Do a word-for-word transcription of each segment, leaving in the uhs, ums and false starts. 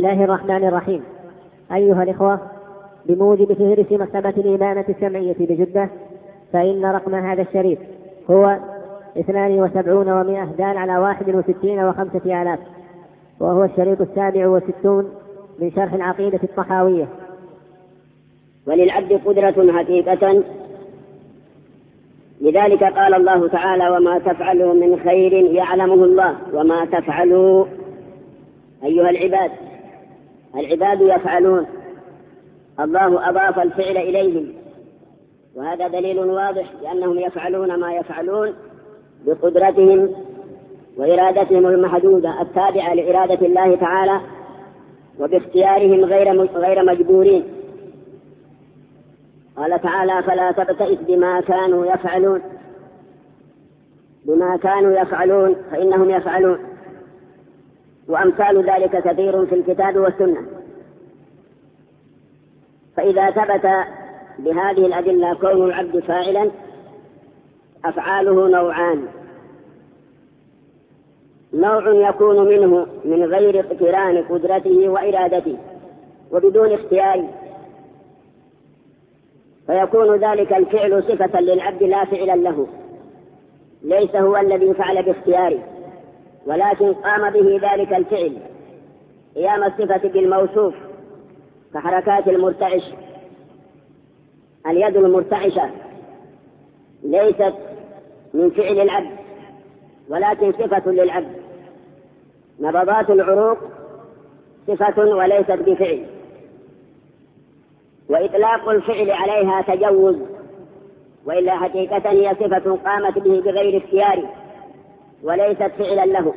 الله الرحمن الرحيم. أيها الإخوة، بموجب فهرس مكتبة الإمامة السمعية بجدة، فإن رقم هذا الشريط هو اثنان وسبعون ومئة دال على واحد وستين وخمسة آلاف، وهو الشريط السابع والستون من شرح العقيدة الطحاوية. وللعبد قدرة حقيقة، لذلك قال الله تعالى: وما تفعلوا من خير يعلمه الله وما تفعلوا. أيها العباد، العباد يفعلون، الله أضاف الفعل إليهم، وهذا دليل واضح لأنهم يفعلون ما يفعلون بقدرتهم وإرادتهم المحدودة التابعة لإرادة الله تعالى، وباختيارهم غير غير مجبورين. قال تعالى: فلا تبتئس بما كانوا يفعلون، بما كانوا يفعلون فإنهم يفعلون. وأمثال ذلك كثير في الكتاب والسنة. فإذا ثبت بهذه الأدلة كون العبد فاعلا، أفعاله نوعان: نوع يكون منه من غير اقتران قدرته وإرادته وبدون اختيار، فيكون ذلك الفعل صفة للعبد لا فعلا له، ليس هو الذي فعل باختياره، ولكن قام به ذلك الفعل قيام الصفة بالموصوف، كحركات المرتعش. اليد المرتعشة ليست من فعل العبد ولكن صفة للعبد. نبضات العروق صفة وليست بفعل، وإطلاق الفعل عليها تجوز، وإلا حقيقة هي صفة قامت به بغير اختيار وليست فعلا له.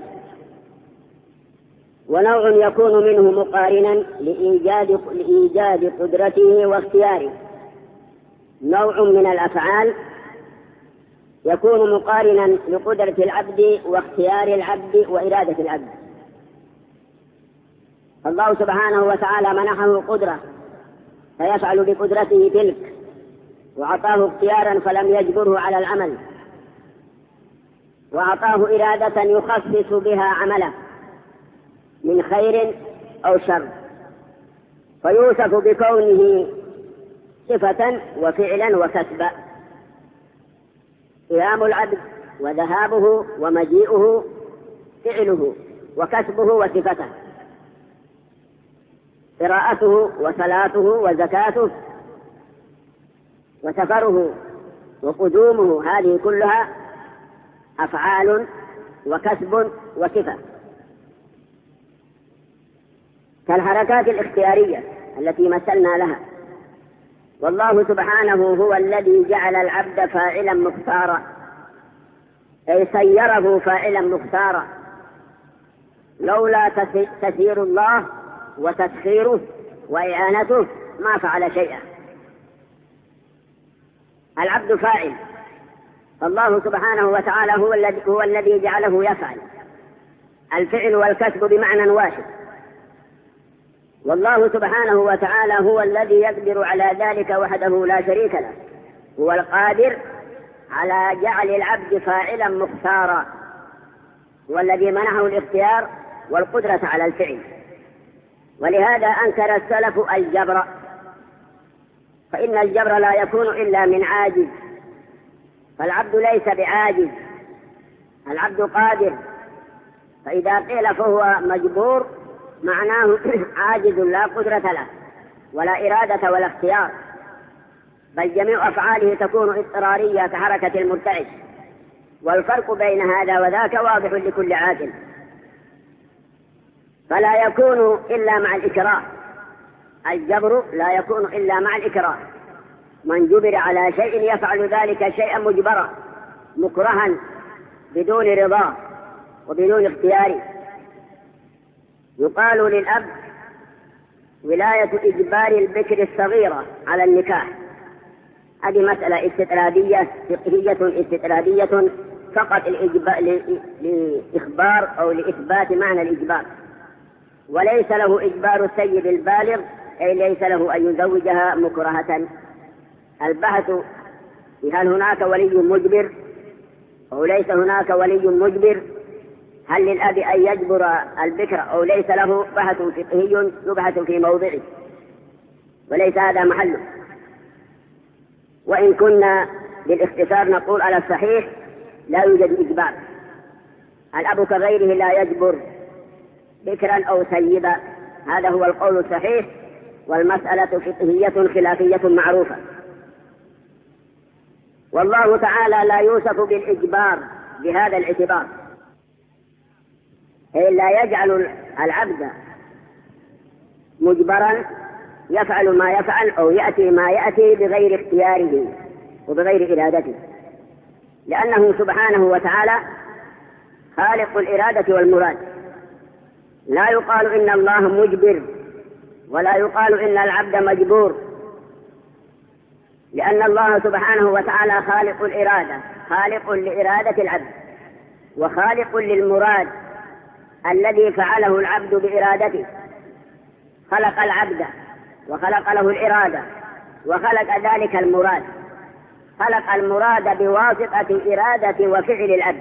ونوع يكون منه مقارنا لإيجاد, لإيجاد قدرته واختياره. نوع من الأفعال يكون مقارنا لقدرة العبد واختيار العبد وإرادة العبد. الله سبحانه وتعالى منحه قدرة فيفعل بقدرته تلك، وأعطاه اختيارا فلم يجبره على العمل، وأعطاه إرادة يخصص بها عمله من خير أو شر، فيوصف بكونه صفة وفعلا وكسبا. قيام العبد وذهابه ومجيئه فعله وكسبه وصفته، قراءته وصلاته وزكاته وسفره وقدومه، هذه كلها أفعال وكسب وصفة. كالحركات الاختيارية التي مثلنا لها. والله سبحانه هو الذي جعل العبد فاعلا مختارا، أي سيره فاعلا مختارا، لولا تسيير الله وتسخيره وإعانته ما فعل شيئا. العبد فاعل، الله سبحانه وتعالى هو الذي هو الذي جعله يفعل. الفعل والكسب بمعنى واحد، والله سبحانه وتعالى هو الذي يقدر على ذلك وحده لا شريك له، هو القادر على جعل العبد فاعلا مختارا، والذي منحه الاختيار والقدرة على الفعل. ولهذا أنكر السلف الجبر، فإن الجبر لا يكون إلا من عاجز، فالعبد ليس بعاجز، العبد قادر. فإذا قيل فهو مجبور معناه عاجز لا قدرة له ولا إرادة ولا اختيار، بل جميع أفعاله تكون اضطرارية كحركة المرتعش. والفرق بين هذا وذاك واضح لكل عاقل، فلا يكون إلا مع الإكراه. الجبر لا يكون إلا مع الإكراه، من جبر على شيء يفعل ذلك شيئا مجبرا مكرها بدون رضا وبدون اختيار. يقال للأب ولاية إجبار البكر الصغيرة على النكاح. هذه مسألة استطرادية فقهية استطرادية فقط لإخبار أو لإثبات معنى الإجبار، وليس له إجبار السيد البالغ، أي ليس له أن يزوجها مكرهة. البحث هل هناك ولي مجبر أو ليس هناك ولي مجبر هل للأب أن يجبر البكر أو ليس له بحث فقهي يبحث في موضعه وليس هذا محله. وإن كنا بالاختصار نقول على الصحيح لا يوجد إجبار، الأب كغيره لا يجبر بكرا أو سيبا، هذا هو القول الصحيح، والمسألة فقهية خلافية معروفة. والله تعالى لا يوصف بالإجبار بهذا الاعتبار، أي لا يجعل العبد مجبرا يفعل ما يفعل أو يأتي ما يأتي بغير اختياره وبغير إرادته، لأنه سبحانه وتعالى خالق الإرادة والمراد. لا يقال إن الله مجبر ولا يقال إن العبد مجبور، لأن الله سبحانه وتعالى خالق الإرادة، خالق لإرادة العبد وخالق للمراد الذي فعله العبد بإرادته. خلق العبد وخلق له الإرادة وخلق ذلك المراد، خلق المراد بواسطة إرادة وفعل العبد.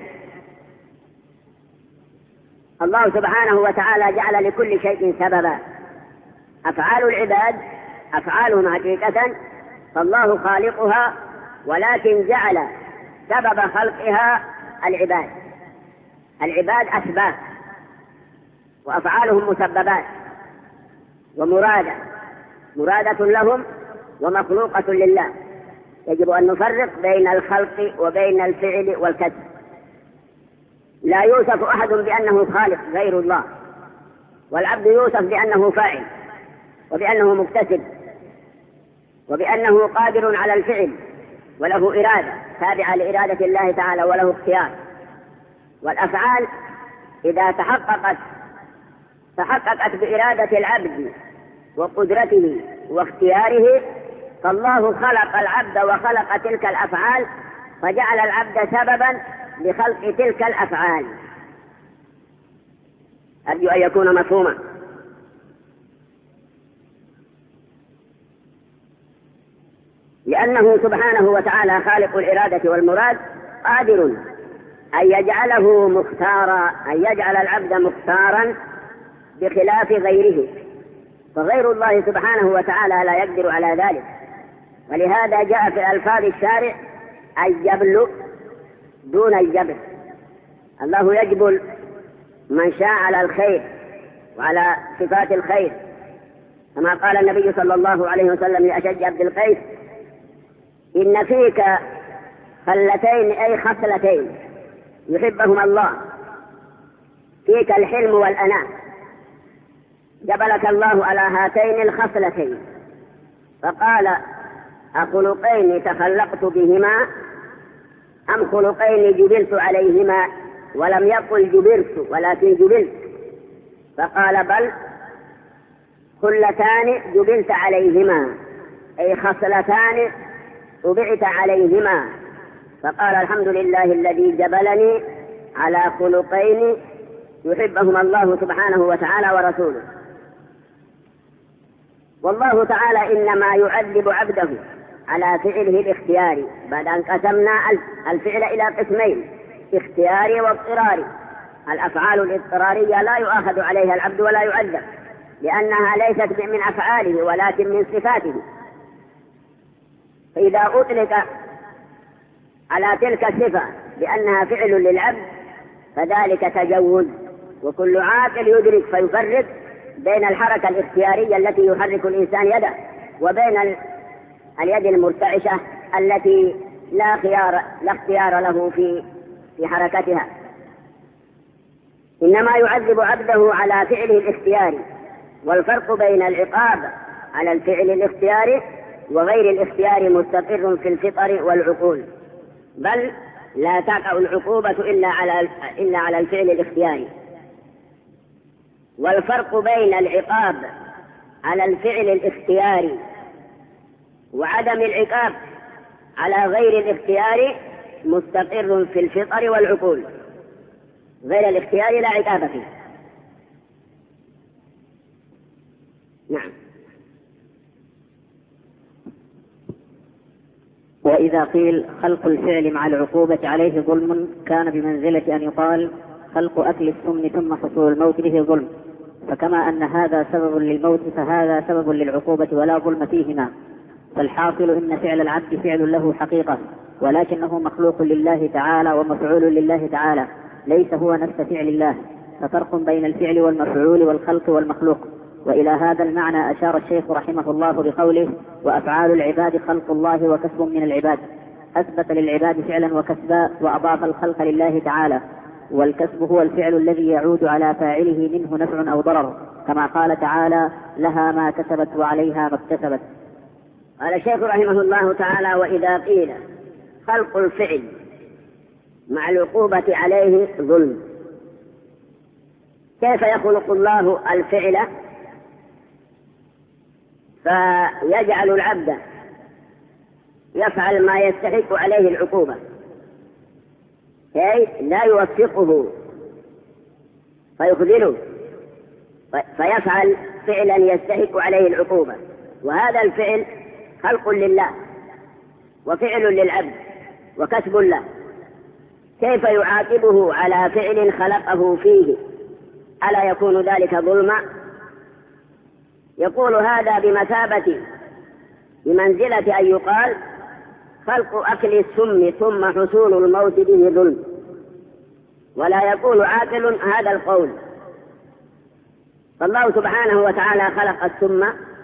الله سبحانه وتعالى جعل لكل شيء سببا، أفعال العباد أفعالهم حقيقة فالله خالقها، ولكن جعل سبب خلقها العباد. العباد أسباب وأفعالهم مسببات ومرادة، مرادة لهم ومخلوقة لله. يجب أن نفرق بين الخلق وبين الفعل والكسب. لا يوصف أحد بأنه خالق غير الله، والعبد يوصف بأنه فاعل وبأنه مكتسب وبأنه قادر على الفعل وله إرادة تابعة لإرادة الله تعالى وله اختيار. والأفعال إذا تحققت تحققت بإرادة العبد وقدرته واختياره، فالله خلق العبد وخلق تلك الأفعال فجعل العبد سببا لخلق تلك الأفعال. أرجو أن يكون مفهوما. لأنه سبحانه وتعالى خالق الإرادة والمراد قادر أن يجعله مختارا، أن يجعل العبد مختارا بخلاف غيره، فغير الله سبحانه وتعالى لا يقدر على ذلك. ولهذا جاء في ألفاظ الشارع الجبل دون الجبل. الله يجبل من شاء على الخير وعلى صفات الخير، كما قال النبي صلى الله عليه وسلم لأشج عبد القيس: إن فيك خلتين أي خصلتين يحبهما الله، فيك الحلم والأناة، جبلك الله على هاتين الخصلتين. فقال: أخلقين تخلقت بهما أم خلقين جبلت عليهما؟ ولم يقل جبرت ولكن جبلت. فقال: بل خلتان جبلت عليهما، أي خصلتان طبعت عليهما. فقال: الحمد لله الذي جبلني على خلقين يحبهما الله سبحانه وتعالى ورسوله. والله تعالى إنما يعذب عبده على فعله الاختياري، بعد أن قسمنا الفعل إلى قسمين: اختياري واضطراري. الأفعال الاضطرارية لا يؤاخذ عليها العبد ولا يعذب، لأنها ليست من أفعاله ولكن من صفاته. فإذا أطلق على تلك الصفة بأنها فعل للعبد فذلك تجوز، وكل عاقل يدرك فيفرق بين الحركة الاختيارية التي يحرك الإنسان يده وبين اليد المرتعشة التي لا خيار لا اختيار له في في حركتها. إنما يعذب عبده على فعله الاختياري، والفرق بين العقاب على الفعل الاختياري وغير الاختياري مستقر في الفطر والعقول، بل لا تقع العقوبة إلا على إلا على الفعل الاختياري. والفرق بين العقاب على الفعل الاختياري وعدم العقاب على غير الاختياري مستقر في الفطر والعقول. غير الاختياري لا عقاب فيه. نعم. وإذا قيل خلق الفعل مع العقوبة عليه ظلم كان بمنزلة أن يقال خلق أكل السم ثم حصول الموت به ظلم، فكما أن هذا سبب للموت فهذا سبب للعقوبة ولا ظلم فيهما. فالحاصل إن فعل العبد فعل له حقيقة، ولكنه مخلوق لله تعالى ومفعول لله تعالى، ليس هو نفس فعل الله، ففرق بين الفعل والمفعول والخلق والمخلوق. وإلى هذا المعنى أشار الشيخ رحمه الله بقوله: وأفعال العباد خلق الله وكسب من العباد، أثبت للعباد فعلا وكسبا وأضاف الخلق لله تعالى، والكسب هو الفعل الذي يعود على فاعله منه نفع أو ضرر، كما قال تعالى: لها ما كسبت وعليها ما اكتسبت. قال الشيخ رحمه الله تعالى: وإذا قيل خلق الفعل مع العقوبة عليه ظلم، كيف يخلق الله الفعل فيجعل العبد يفعل ما يستحق عليه العقوبة، أي لا يوفقه فيخذله فيفعل فعلا يستحق عليه العقوبة، وهذا الفعل خلق لله وفعل للعبد وكسب له، كيف يعاقبه على فعل خلقه فيه؟ ألا يكون ذلك ظلما؟ يقول هذا بمثابة بمنزلة أن يقال خلق أكل السم ثم حصول الموت به ظلم، ولا يقول عاقل هذا القول. فالله سبحانه وتعالى خلق السم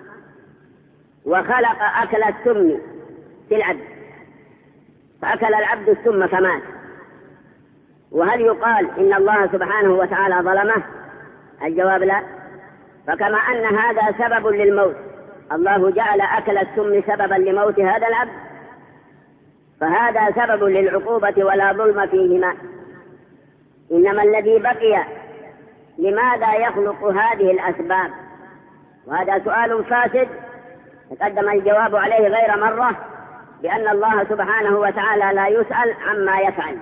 وخلق أكل السم في العبد، فأكل العبد السم فمات، وهل يقال إن الله سبحانه وتعالى ظلمه؟ الجواب لا. فكما أن هذا سبب للموت، الله جعل أكل السم سببا لموت هذا العبد، فهذا سبب للعقوبة ولا ظلم فيهما. إنما الذي بقي لماذا يخلق هذه الأسباب؟ وهذا سؤال فاسد تقدم الجواب عليه غير مرة، بأن الله سبحانه وتعالى لا يسأل عما يفعل.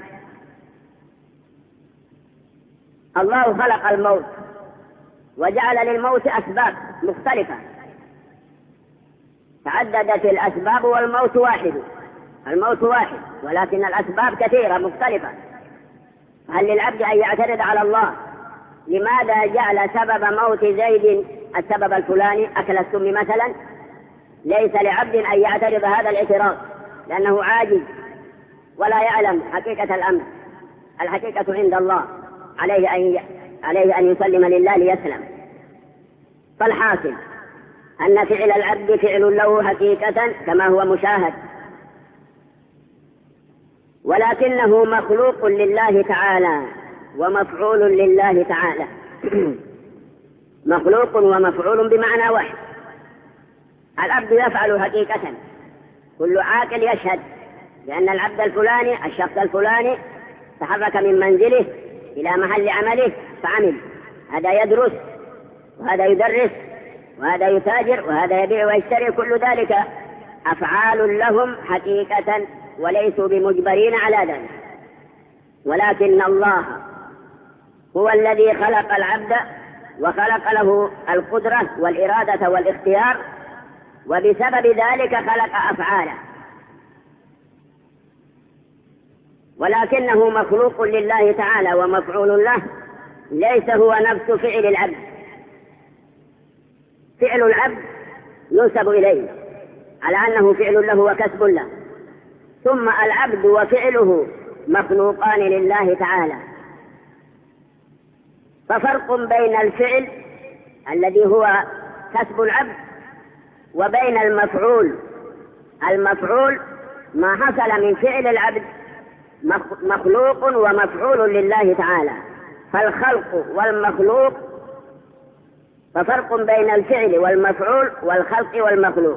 الله خلق الموت وجعل للموت أسباب مختلفة، تعددت الأسباب والموت واحد، الموت واحد ولكن الأسباب كثيرة مختلفة. هل للعبد أن يعترض على الله لماذا جعل سبب موت زيد السبب الفلاني أكل السم مثلا؟ ليس لعبد أن يعترض هذا الاعتراض، لأنه عاجز ولا يعلم حقيقة الأمر، الحقيقة عند الله، عليه أن عليه أن يسلم لله ليسلم. فالحاصل أن فعل العبد فعل له حقيقة كما هو مشاهد، ولكنه مخلوق لله تعالى ومفعول لله تعالى. مخلوق ومفعول بمعنى واحد. العبد يفعل حقيقة، كل عاقل يشهد لأن العبد الفلاني الشخص الفلاني تحرك من منزله إلى محل عمله فعمل، هذا يدرس وهذا يدرس وهذا يتاجر وهذا يبيع ويشتري، كل ذلك أفعال لهم حقيقة وليسوا بمجبرين على ذلك. ولكن الله هو الذي خلق العبد وخلق له القدرة والإرادة والاختيار، وبسبب ذلك خلق أفعاله، ولكنه مخلوق لله تعالى ومفعول له، ليس هو نفس فعل العبد. فعل العبد ينسب إليه على أنه فعل له وكسب له، ثم العبد وفعله مخلوقان لله تعالى. ففرق بين الفعل الذي هو كسب العبد وبين المفعول. المفعول ما حصل من فعل العبد مخلوق ومفعول لله تعالى. فالخلق والمخلوق، ففرق بين الفعل والمفعول والخلق والمخلوق.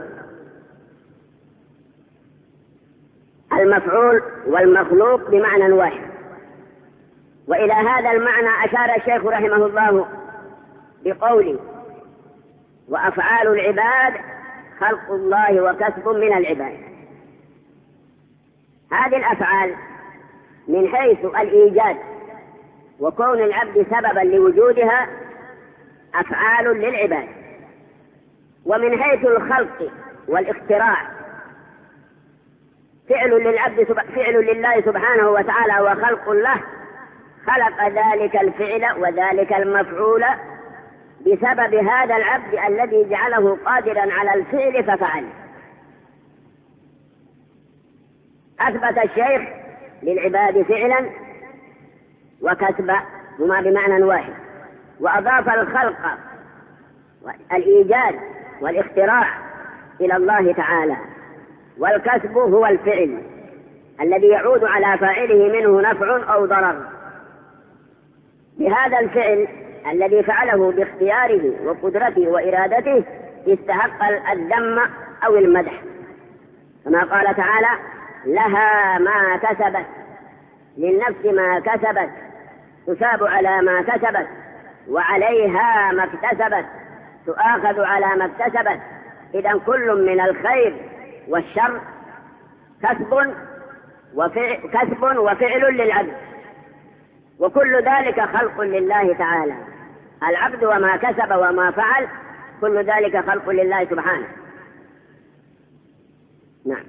المفعول والمخلوق بمعنى واحد. وإلى هذا المعنى أشار الشيخ رحمه الله بقوله: وأفعال العباد خلق الله وكسب من العباد. هذه الأفعال من حيث الإيجاد وكون العبد سببا لوجودها أفعال للعباد، ومن حيث الخلق والاختراع فعل للعبد فعل لله سبحانه وتعالى وخلق له، خلق ذلك الفعل وذلك المفعول بسبب هذا العبد الذي جعله قادرا على الفعل ففعل. أثبت الشيخ للعباد فعلا وكسبا هما بمعنى واحد، وأضاف الخلق الإيجاد والاختراع إلى الله تعالى، والكسب هو الفعل الذي يعود على فاعله منه نفع أو ضرر. بهذا الفعل الذي فعله باختياره وقدرته وإرادته استحق الذم أو المدح، كما قال تعالى: لها ما كسبت، للنفس ما كسبت، تثاب على ما كسبت، وعليها ما اكتسبت، تؤاخذ على ما اكتسبت. إذن كل من الخير والشر كسب وفعل, كسب وفعل للعبد، وكل ذلك خلق لله تعالى. العبد وما كسب وما فعل كل ذلك خلق لله سبحانه. نعم.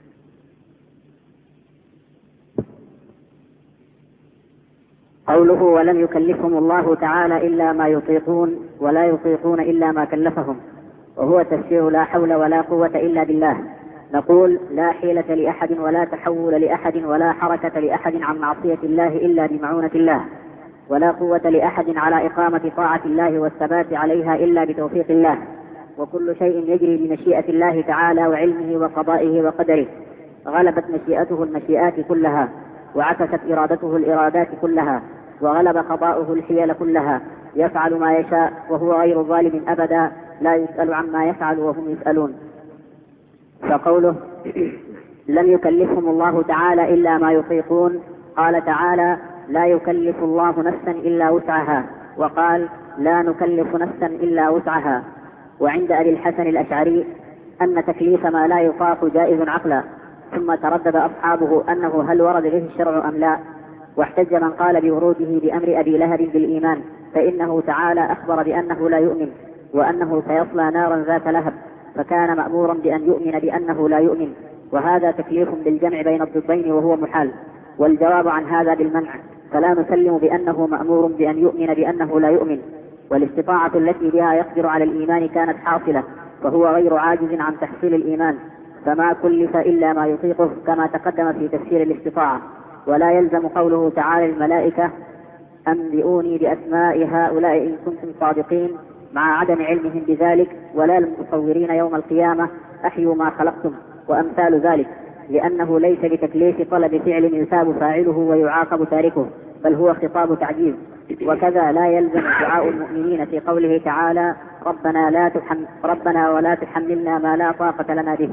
قوله: ولم يكلفهم الله تعالى إلا ما يطيقون ولا يطيقون إلا ما كلفهم، وهو تفسير لا حول ولا قوة إلا بالله. نقول: لا حيلة لأحد ولا تحول لأحد ولا حركة لأحد عن معصية الله إلا بمعونة الله، ولا قوة لأحد على إقامة طاعة الله والثبات عليها إلا بتوفيق الله، وكل شيء يجري بمشيئة الله تعالى وعلمه وقضائه وقدره. غلبت مشيئته المشيئات كلها، وعكست إرادته الإرادات كلها، وغلب قضاؤه الحيل كلها. يفعل ما يشاء وهو غير ظالم أبدا، لا يسأل عما يفعل وهم يسألون. فقوله: لم يكلفهم الله تعالى إلا ما يطيقون، قال تعالى: لا يكلف الله نفسا إلا وسعها، وقال: لا نكلف نفسا إلا وسعها. وعند أبي الحسن الأشعري أن تكليف ما لا يطاق جائز عقلا، ثم تردد أصحابه أنه هل ورد به الشرع أم لا، واحتج من قال بوروده بأمر أبي لهب بالإيمان، فإنه تعالى أخبر بأنه لا يؤمن وأنه سيصلى نارا ذات لهب، فكان مأمورا بأن يؤمن بأنه لا يؤمن، وهذا تكليف بالجمع بين الضدين وهو محال. والجواب عن هذا بالمنع، فلا نسلم بأنه مأمور بأن يؤمن بأنه لا يؤمن. والاستطاعة التي بها يقدر على الإيمان كانت حاصلة، فهو غير عاجز عن تحصيل الإيمان، فما كلف إلا ما يطيقه، كما تقدم في تفسير الاستطاعة. ولا يلزم قوله تعالى الملائكة: أنبئوني بأسماء هؤلاء إن كنتم صادقين، مع عدم علمهم بذلك، ولا المتصورين يوم القيامة: أحيوا ما خلقتم، وأمثال ذلك، لأنه ليس بتكليف طلب فعل يثاب فاعله ويعاقب تاركه، بل هو خطاب تعجيز. وكذا لا يلزم دعاء المؤمنين في قوله تعالى: ربنا, لا تحم ربنا ولا تحملنا ما لا طاقة لنا به.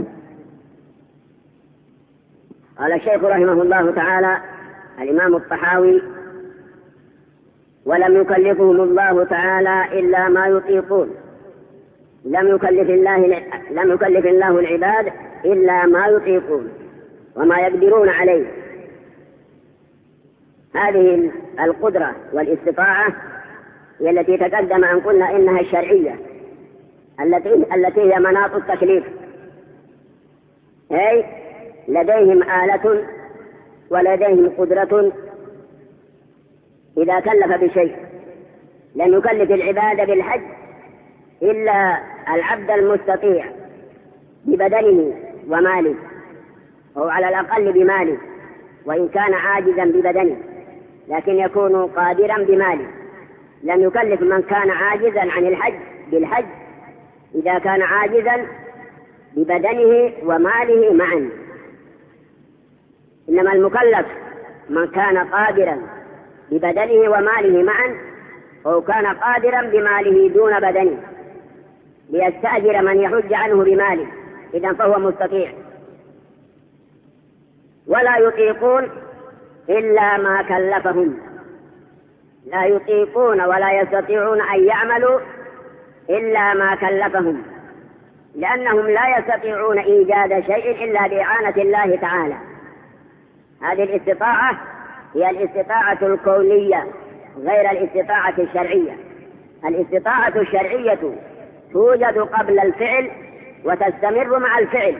قال الشيخ رحمه الله تعالى الإمام الطحاوي: ولم يكلفهم الله تعالى إلا ما يطيقون. لم يكلف الله لم يكلف الله العباد إلا ما يطيقون وما يقدرون عليه. هذه القدرة والاستطاعة هي التي تقدم أن قلنا إنها الشرعية، التي التي هي مناط التكليف، أي لديهم آلة ولديهم قدرة إذا كلف بشيء. لن يكلف العباد بالحج إلا العبد المستطيع ببدنه وماله، أو على الأقل بماله، وإن كان عاجزا ببدنه لكن يكون قادرا بماله. لن يكلف من كان عاجزا عن الحج بالحج إذا كان عاجزا ببدنه وماله معا، إنما المكلف من كان قادرا ببدنه وماله معا، أو كان قادرا بماله دون بدنه، ليستأجر من يحج عنه بماله، إذن فهو مستطيع. ولا يطيقون إلا ما كلفهم، لا يطيقون ولا يستطيعون أن يعملوا إلا ما كلفهم، لأنهم لا يستطيعون إيجاد شيء إلا بإعانة الله تعالى. هذه الاستطاعة هي الاستطاعة الكونية غير الاستطاعة الشرعية. الاستطاعة الشرعية توجد قبل الفعل وتستمر مع الفعل.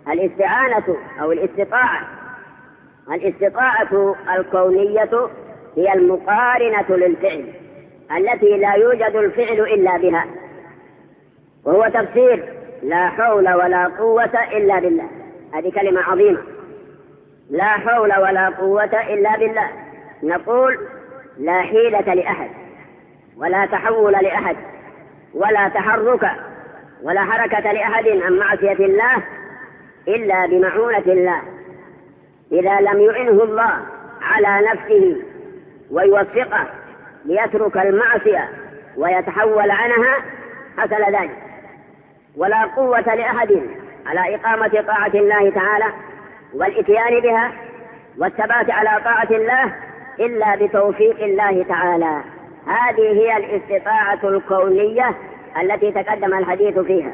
الاستعانة أو الاستطاعة الاستطاعة الكونية هي المقارنة للفعل التي لا يوجد الفعل إلا بها، وهو تفسير لا حول ولا قوة إلا بالله. هذه كلمة عظيمة، لا حول ولا قوة إلا بالله. نقول لا حيلة لأحد ولا تحول لأحد ولا تحرك ولا حركة لأحد عن معصية الله إلا بمعونة الله. إذا لم يعنه الله على نفسه ويوفقه ليترك المعصية ويتحول عنها حصل ذلك. ولا قوة لأحد على إقامة طاعة الله تعالى والإتيان بها والثبات على طاعة الله إلا بتوفيق الله تعالى. هذه هي الاستطاعة الكونية التي تقدم الحديث فيها.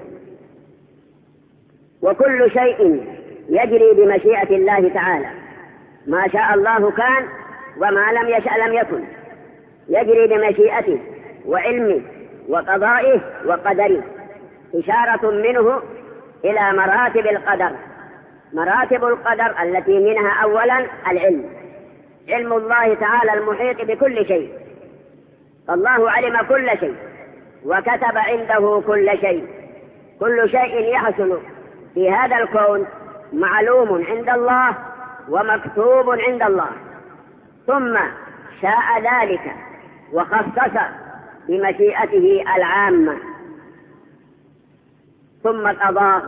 وكل شيء يجري بمشيئة الله تعالى، ما شاء الله كان وما لم يشأ لم يكن، يجري بمشيئته وعلمه وقضائه وقدره. إشارة منه إلى مراتب القدر. مراتب القدر التي منها أولا العلم، علم الله تعالى المحيط بكل شيء، فالله علم كل شيء وكتب عنده كل شيء. كل شيء يحصل في هذا الكون معلوم عند الله ومكتوب عند الله، ثم شاء ذلك وخصص بمشيئته العامة ثم قضاه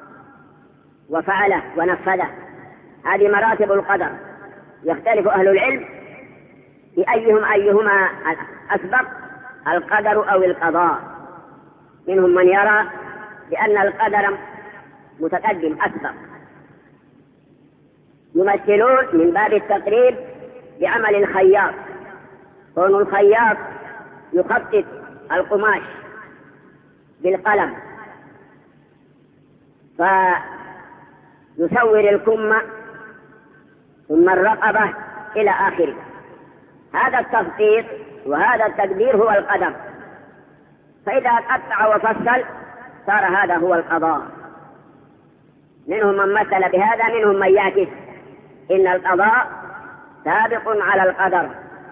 وفعله ونفذه. هذه مراتب القدر. يختلف أهل العلم بأيهم أيهما أسبق، القدر أو القضاء. منهم من يرى بأن القدر متقدم أسبق، يمثلون من باب التقريب بعمل الخياط. كون الخياط يخطط القماش بالقلم فيسور الكم ثم الرقبة إلى آخره. هذا التخطيط وهذا التقدير هو القدر. فإذا قطع وفصل صار هذا هو القضاء. منهم من مثل بهذا، منهم من يعكس إن القضاء سابق على القدر.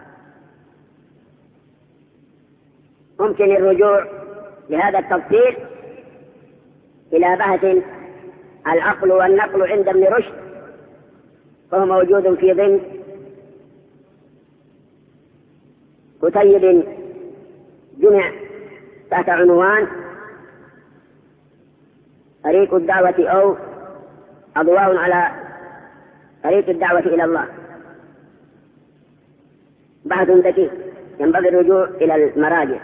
ممكن الرجوع لهذا التفصيل إلى بحث العقل والنقل عند ابن رشد، فهو موجود في ضمن كتيب جمع تحت عنوان طريق الدعوة أو أضواء على طريق الدعوة إلى الله. بحث دقيق ينبغي الرجوع إلى المراجع.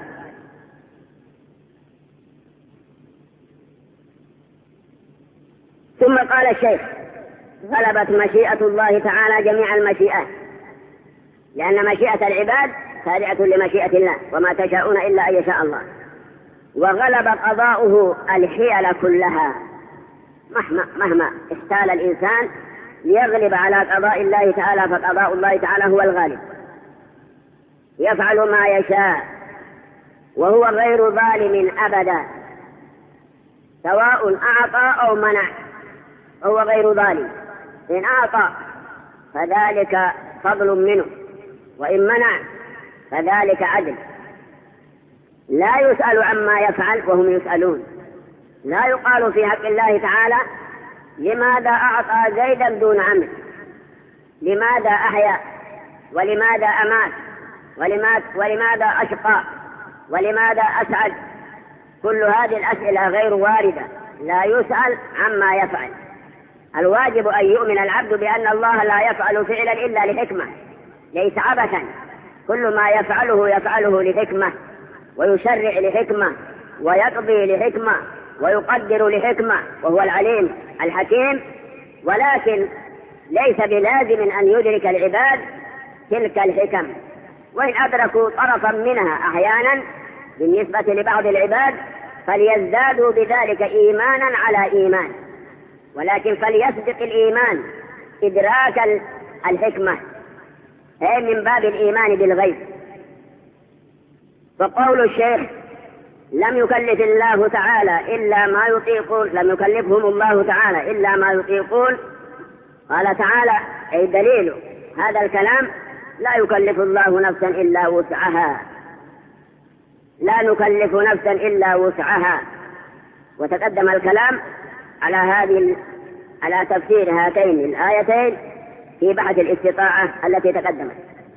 ثم قال الشيخ: غلبت مشيئة الله تعالى جميع المشيئات، لأن مشيئة العباد تابعة لمشيئة الله، وما تشاءون إلا أن يشاء الله. وغلب قضاؤه الحيل كلها، مهما مهما احتال الإنسان ليغلب على قضاء الله تعالى، فقضاء الله تعالى هو الغالب، يفعل ما يشاء وهو غير ظالم أبدا، سواء أعطى أو منع هو غير ظالم. إن أعطى فذلك فضل منه، وإن منع فذلك عدل. لا يسأل عما يفعل وهم يسألون. لا يقال في حق الله تعالى: لماذا أعطى زيدا دون عمرو؟ لماذا أحيا؟ ولماذا أمات؟ ولماذا أشقى؟ ولماذا أسعد؟ كل هذه الأسئلة غير واردة، لا يسأل عما يفعل. الواجب أن يؤمن العبد بأن الله لا يفعل فعلا إلا لحكمة، ليس عبثا. كل ما يفعله يفعله لحكمة، ويشرع لحكمة، ويقضي لحكمة، ويقدر لحكمة، وهو العليم الحكيم. ولكن ليس بلازم أن يدرك العباد تلك الحكم، وإن أدركوا طرفا منها أحيانا بالنسبة لبعض العباد فليزدادوا بذلك إيمانا على إيمان، ولكن فليسبق الإيمان إدراك الحكمة، هي من باب الإيمان بالغيب. فقول الشيخ: لم يكلف الله تعالى إلا ما يطيقون، لم يكلفهم الله تعالى إلا ما يطيقون. قال تعالى: أي دليل هذا الكلام لا يكلف الله نفسا إلا وسعها، لا نكلف نفسا إلا وسعها. وتقدم الكلام على هذه على تفسير هاتين الآيتين في بحث الاستطاعة التي تقدمت.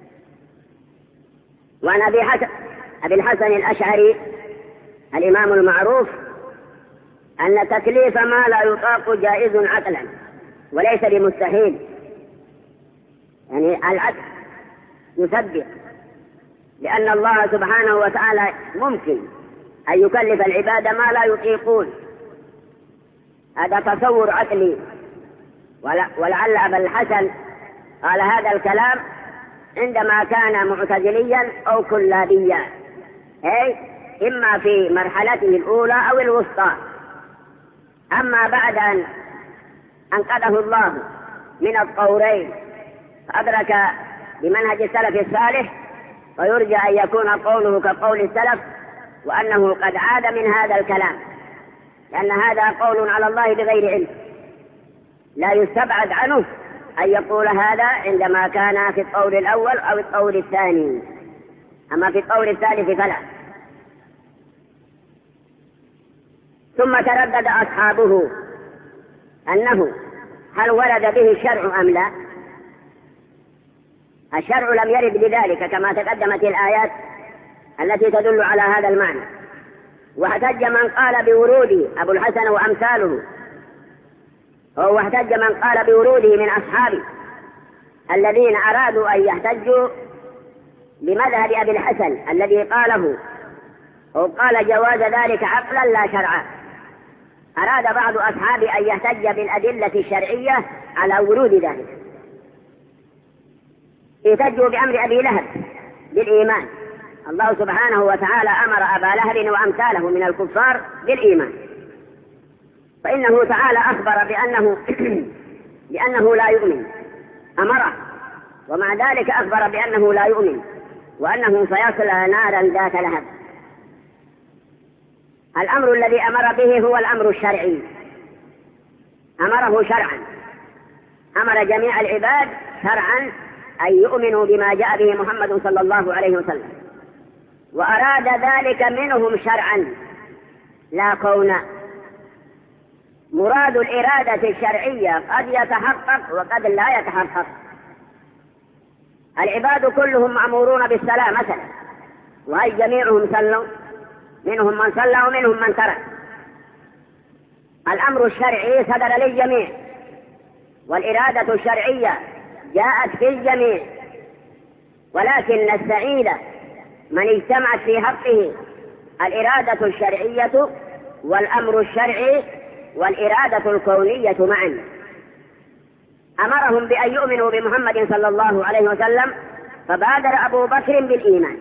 وعن أبي حسن أبي الحسن الأشعري الإمام المعروف أن تكليف ما لا يطاق جائز عقلا وليس بمستحيل، يعني العقل يصدق، لأن الله سبحانه وتعالى ممكن أن يكلف العباد ما لا يطيقون، هذا تصور عقلي. ولعل أبا الحسن قال هذا الكلام عندما كان معتزليا أو كلابيا، أي إما في مرحلته الأولى أو الوسطى. أما بعد أن أنقذه الله من الطورين فأدرك بمنهج السلف الصالح، ويرجى أن يكون قوله كقول السلف، وأنه قد عاد من هذا الكلام، لأن هذا قول على الله بغير علم، لا يستبعد عنه أن يقول هذا عندما كان في القول الأول أو القول الثاني، أما في القول الثالث فلا. ثم تردد أصحابه أنه هل ورد به الشرع أم لا. الشرع لم يرد بذلك كما تقدمت الآيات التي تدل على هذا المعنى. واحتج من قال بوروده أبو الحسن وأمثاله، واحتج من قال بوروده من أصحابه الذين أرادوا أن يحتجوا بمذهب أبي الحسن الذي قاله وقال جواز ذلك عقلا لا شرعا. أراد بعض أصحابه أن يحتج بالأدلة الشرعية على ورود ذلك، احتجوا بأمر أبي لهب بالإيمان. الله سبحانه وتعالى أمر أبا لهب وأمثاله من الكفار بالإيمان، فإنه تعالى أخبر بأنه بأنه لا يؤمن، أمره، ومع ذلك أخبر بأنه لا يؤمن وأنه سيصلى نارا ذات لهب. الأمر الذي أمر به هو الأمر الشرعي، أمره شرعا، أمر جميع العباد شرعا أن يؤمنوا بما جاء به محمد صلى الله عليه وسلم، وأراد ذلك منهم شرعا لا كونا. مراد الإرادة الشرعية قد يتحقق وقد لا يتحقق. العباد كلهم مأمورون بالصلاة مثلا، وهل جميعهم صلوا؟ منهم من صلى ومنهم من ترك. الأمر الشرعي صدر للجميع، والإرادة الشرعية جاءت في الجميع، ولكن السعيد من اجتمعت في حقه الإرادة الشرعية والأمر الشرعي والإرادة الكونية معا. أمرهم بأن يؤمنوا بمحمد صلى الله عليه وسلم، فبادر أبو بكر بالإيمان،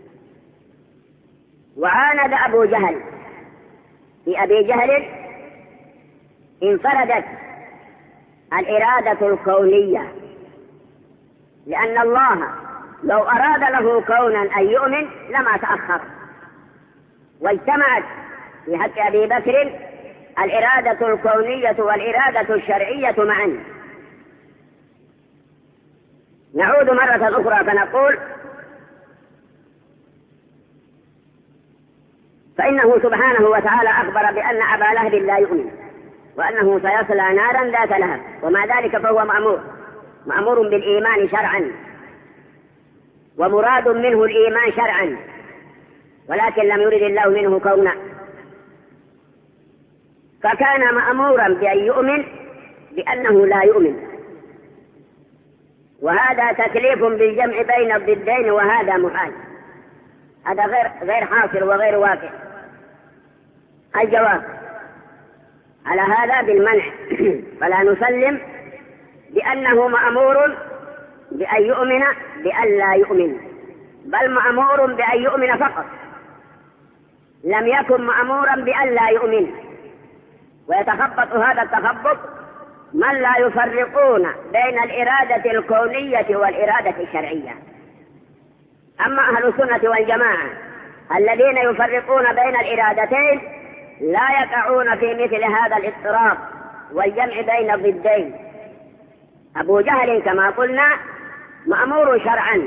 وعاند أبو جهل. في أبي جهل انفردت الإرادة الكونية، لأن الله لو أراد له كونا أن يؤمن لما تأخر، واجتمعت في حق أبي بكر الإرادة الكونية والإرادة الشرعية معا. نعود مرة أخرى فنقول فإنه سبحانه وتعالى أخبر بأن أبا لهب لا يؤمن وأنه سيصلى نارا ذات لهب، ومع ذلك فهو مأمور مأمور بالإيمان شرعا، ومراد منه الإيمان شرعا، ولكن لم يرد الله منه كونا، فكان مأمورا بأن يؤمن بأنه لا يؤمن. وهذا تكليف بالجمع بين الضدين، وهذا محال، هذا غير غير حاصل وغير واقع. الجواب على هذا بالمنع، فلا نسلم بأنه مأمور بأن يؤمن بأن لا يؤمن، بل مأمور بأن يؤمن فقط، لم يكن مأمورا بأن لا يؤمن. ويتخبط هذا التخبط من لا يفرقون بين الإرادة الكونية والإرادة الشرعية. أما أهل السنة والجماعة الذين يفرقون بين الإرادتين لا يقعون في مثل هذا الاضطراب والجمع بين الضدين. أبو جهل كما قلنا مأمور شرعا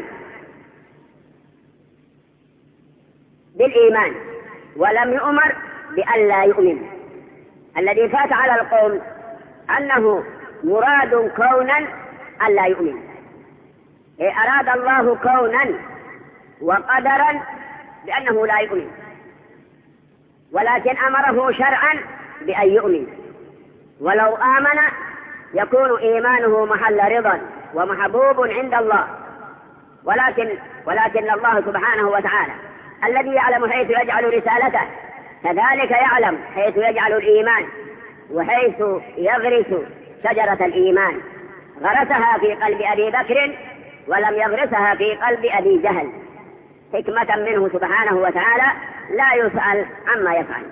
بالإيمان ولم يؤمر بأن لا يؤمن. الذي فات على القوم أنه مراد كونا أن لا يؤمن، أراد الله كونا وقدرا بأنه لا يؤمن، ولكن أمره شرعا بأن يؤمن، ولو آمن يكون إيمانه محل رضا ومحبوب عند الله. ولكن ولكن الله سبحانه وتعالى الذي يعلم حيث يجعل رسالته كذلك يعلم حيث يجعل الإيمان وحيث يغرس شجرة الإيمان. غرسها في قلب أبي بكر ولم يغرسها في قلب أبي جهل، حكمة منه سبحانه وتعالى، لا يسأل عما يفعل.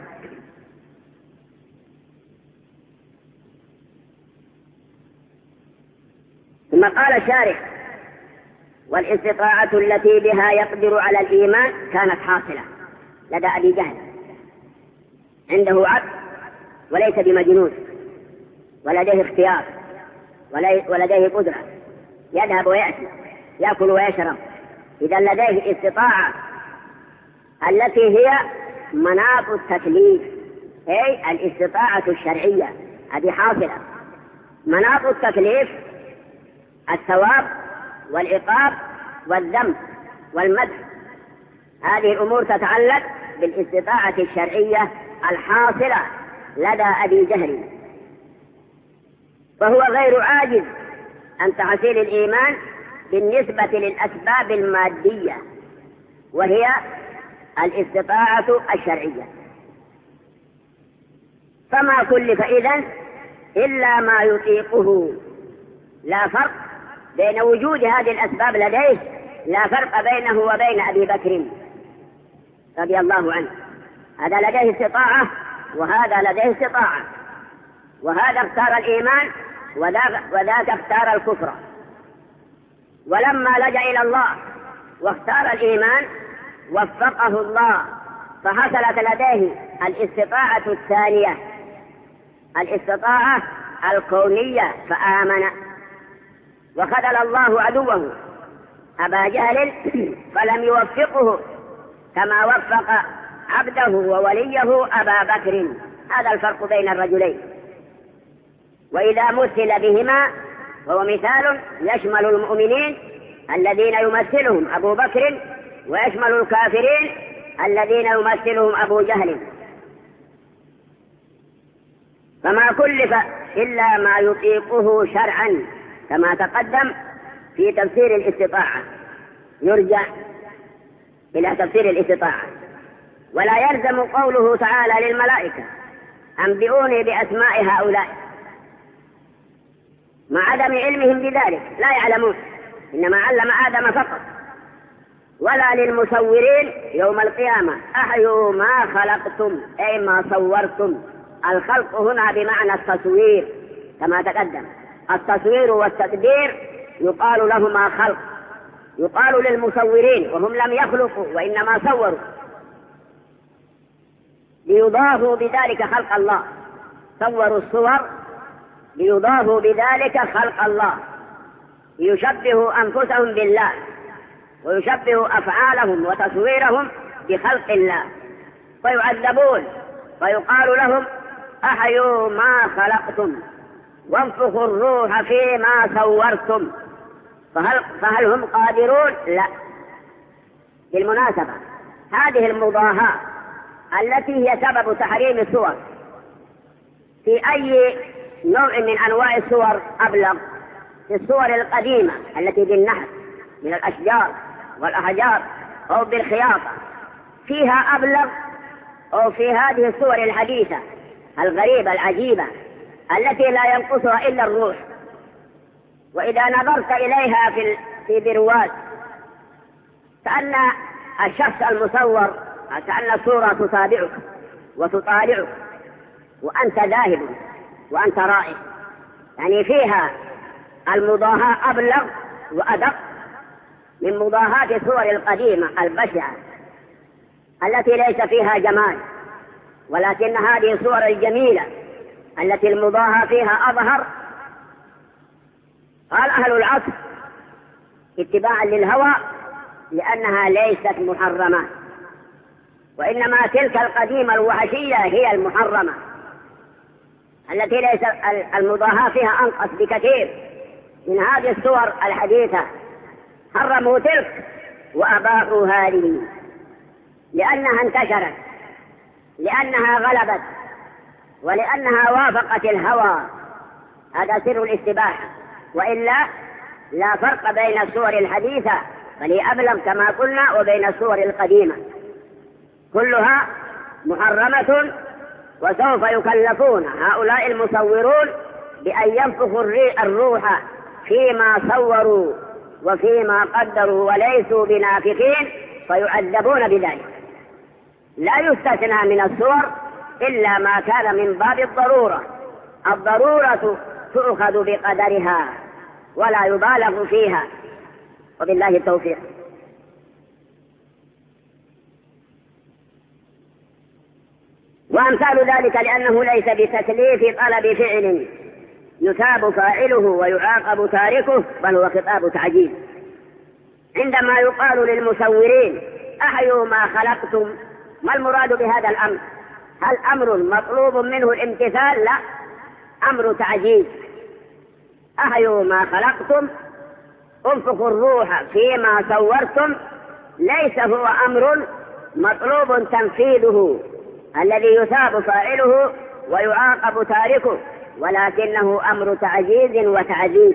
ثم قال الشارح: والاستطاعة التي بها يقدر على الإيمان كانت حاصلة لدى أبي جهل، عنده عقل وليس بمجنون، ولديه اختيار ولديه قدرة، يذهب ويأتي، يأكل ويشرب، إذا لديه استطاعة التي هي مناط التكليف، أي الاستطاعة الشرعية، هذه حاصلة. مناط التكليف الثواب والعقاب والذنب والمدح، هذه الأمور تتعلق بالاستطاعة الشرعية الحاصلة لدى أبي جهل، فهو غير عاجز عن تحصيل الإيمان بالنسبة للأسباب المادية، وهي الاستطاعة الشرعية. فما كلف إذن إلا ما يطيقه، لا فرق بين وجود هذه الأسباب لديه، لا فرق بينه وبين أبي بكر رضي الله عنه، هذا لديه استطاعة وهذا لديه استطاعة، وهذا اختار الإيمان وذاك اختار الكفر. ولما لجأ إلى الله واختار الإيمان وفقه الله، فحصلت لديه الاستطاعة الثانية، الاستطاعة الكونية، فآمن. وخذل الله عدوه أبا جهل فلم يوفقه كما وفق عبده ووليه أبا بكر، هذا الفرق بين الرجلين. وإذا مثل بهما فهو مثال يشمل المؤمنين الذين يمثلهم أبو بكر، ويشمل الكافرين الذين يمثلهم أبو جهل. فما كلف إلا ما يطيقه شرعا، كما تقدم في تفسير الاستطاعة، يرجع إلى تفسير الاستطاعة. ولا يلزم قوله تعالى للملائكة: أنبئوني بأسماء هؤلاء، مع عدم علمهم بذلك، لا يعلمون، إنما علم آدم فقط. ولا للمصورين يوم القيامة: أحيوا ما خلقتم، أي ما صورتم. الخلق هنا بمعنى التصوير كما تقدم، التصوير والتقدير يقال لهما خلق. يقال للمصورين وهم لم يخلقوا وإنما صوروا، ليضافوا بذلك خلق الله، صوروا الصور ليضافوا بذلك خلق الله، ليشبهوا أنفسهم بالله ويشبهوا أفعالهم وتصويرهم بخلق الله، فيعذبون ويقال لهم: أحيوا ما خلقتم وانفخوا الروح فيما صورتم. فهل, فهل هم قادرون؟ لا. بالمناسبة هذه المضاهاة التي هي سبب تحريم الصور في أي نوع من أنواع الصور أبلغ؟ في الصور القديمة التي بالنحت من الأشجار والأحجار أو بالخياطة فيها أبلغ، أو في هذه الصور الحديثة الغريبة العجيبة التي لا ينقصها إلا الروح؟ وإذا نظرت إليها في في برواز كأن الشخص المصور، كأن الصورة تتابعك وتطالعك وأنت ذاهب وأنت رائع، يعني فيها المضاهاة أبلغ وأدق من مضاهاة الصور القديمة البشعة التي ليس فيها جمال، ولكن هذه الصور الجميلة التي المضاهاة فيها أظهر. قال أهل العصر: اتباعا للهوى لأنها ليست محرمة، وإنما تلك القديمة الوحشية هي المحرمة التي ليس المضاهاة فيها أنقص بكثير من هذه الصور الحديثة. حرموا تلك وأباحوا هذه لأنها انتشرت، لأنها غلبت، ولأنها وافقت الهوى. هذا سر الاستباحة، وإلا لا فرق بين الصور الحديثة بل هي أبلغ كما قلنا وبين الصور القديمة، كلها محرمة. وسوف يكلفون هؤلاء المصورون بأن ينفخوا الروح فيما صوروا وفيما قدروا وليسوا بنافخين فيعذبون بذلك. لا يستثنى من الصور إلا ما كان من باب الضرورة، الضرورة تؤخذ بقدرها ولا يبالغ فيها، وبالله التوفيق. وأمثال ذلك لأنه ليس بتكليف طلب فعل يثاب فاعله ويعاقب تاركه، بل هو خطاب تعجيز. عندما يقال للمصورين أحيوا ما خلقتم، ما المراد بهذا الأمر؟ هل أمر مطلوب منه الامتثال؟ لا، أمر تعجيز. أحيوا ما خلقتم، انفخوا الروح فيما صورتم، ليس هو أمر مطلوب تنفيذه الذي يثاب فاعله ويعاقب تاركه، ولكنه أمر تعجيز وتعجيز.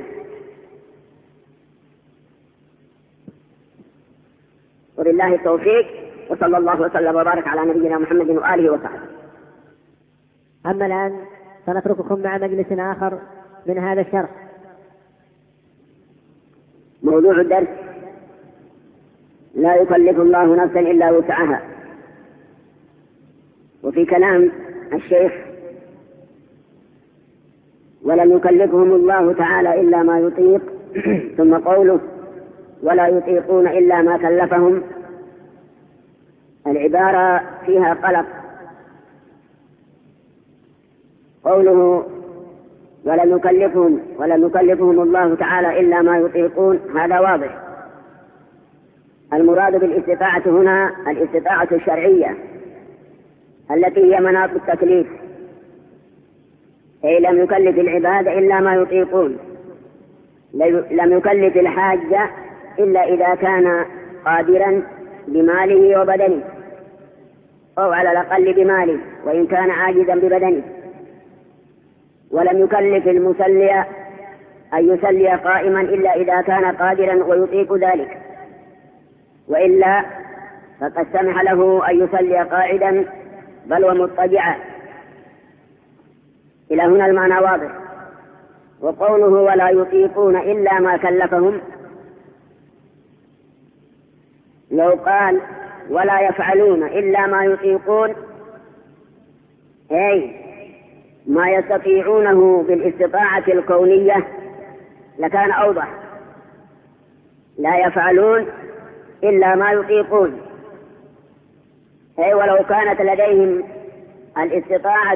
وبالله التوفيق، وصلى الله وسلم وبارك على نبينا محمد وآله وصحبه. أما الآن سنترككم مع مجلس آخر من هذا الشرح. موضوع الدرس: لا يكلف الله نفسا إلا وسعها. وفي كلام الشيخ: ولم يكلفهم الله تعالى إلا ما يطيق، ثم قوله: ولا يطيقون إلا ما كلفهم. العبارة فيها قلق. قوله ولم يكلفهم ولم يكلفهم الله تعالى إلا ما يطيقون، هذا واضح. المراد بالاستطاعة هنا الاستطاعة الشرعية التي هي مناط التكليف، أي لم يكلف العباد إلا ما يطيقون. لم يكلف الحاج إلا إذا كان قادرا بماله وبدنه، أو على الأقل بماله وإن كان عاجزا ببدنه. ولم يكلف المصلي أن يصلي قائما إلا إذا كان قادرا ويطيق ذلك، وإلا فقد سمح له أن يصلي قاعدا بل ومضطجعا. إلى هنا المعنى واضح. وقوله ولا يطيقون إلا ما كلفهم، لو قال ولا يفعلون إلا ما يطيقون، أي ما يستطيعونه بالاستطاعة الكونية، لكان أوضح. لا يفعلون إلا ما يطيقون، أي ولو كانت لديهم الاستطاعة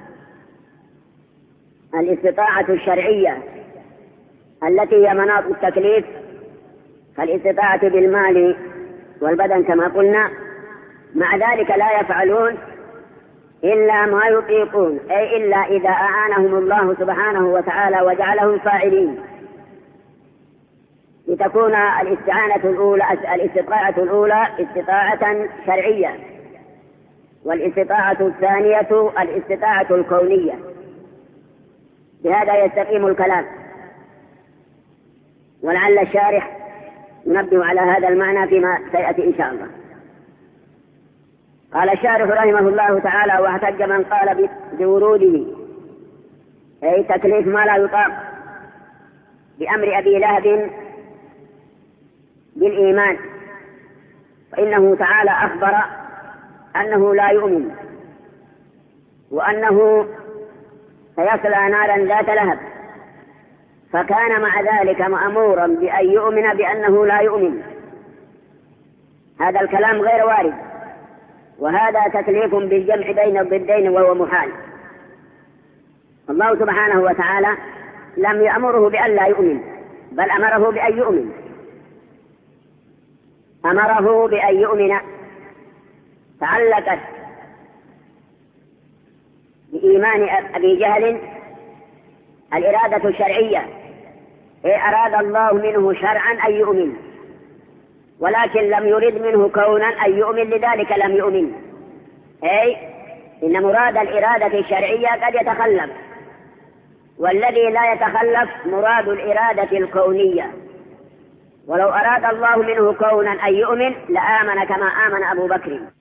الاستطاعة الشرعية التي هي مناط التكليف، فالاستطاعة بالمال والبدن كما قلنا، مع ذلك لا يفعلون إلا ما يطيقون، أي إلا إذا أعانهم الله سبحانه وتعالى وجعلهم فاعلين، لتكون الاستعانة الأولى الاستطاعة الأولى استطاعة شرعية، والاستطاعة الثانية الاستطاعة الكونية. بهذا يستقيم الكلام، ولعل الشارح ينبه على هذا المعنى فيما سيأتي إن شاء الله. قال الشارح رحمه الله تعالى: واحتج من قال بوروده، أي تكليف ما لا يطاق، بأمر أبي لهب بالإيمان، فإنه تعالى أخبر أنه لا يؤمن، وأنه سيصلى نارا ذات لهب، فكان مع ذلك مأمورا بأن يؤمن بأنه لا يؤمن. هذا الكلام غير وارد، وهذا تكليف بالجمع بين الضدين وهو محال. الله سبحانه وتعالى لم يأمره بأن لا يؤمن، بل أمره بأن يؤمن، أمره بأن يؤمن، تعلقت بإيمان أبي جهل الإرادة الشرعية، إيه أراد الله منه شرعا أن يؤمن، ولكن لم يرد منه كونا أن يؤمن، لذلك لم يؤمن. أي إن مراد الإرادة الشرعية قد يتخلف، والذي لا يتخلف مراد الإرادة الكونية. ولو أراد الله منه كونا أن يؤمن لآمن كما آمن أبو بكر.